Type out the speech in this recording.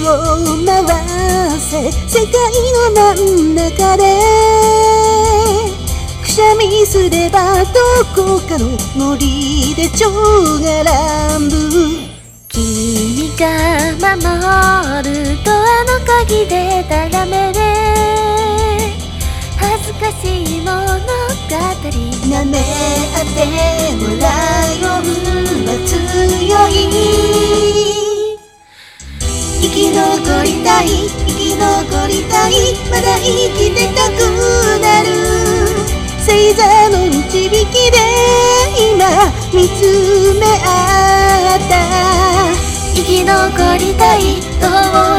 を回せ世界の真ん中でくしゃみすればどこかの森で蝶が乱舞君が守るドアの鍵でたらめで恥ずかしい物語舐め合ってもライオンは強い生き残りたい生き残りたいまだ生きてたくなる星座の導きで今見つめ合った生き残りたいと思う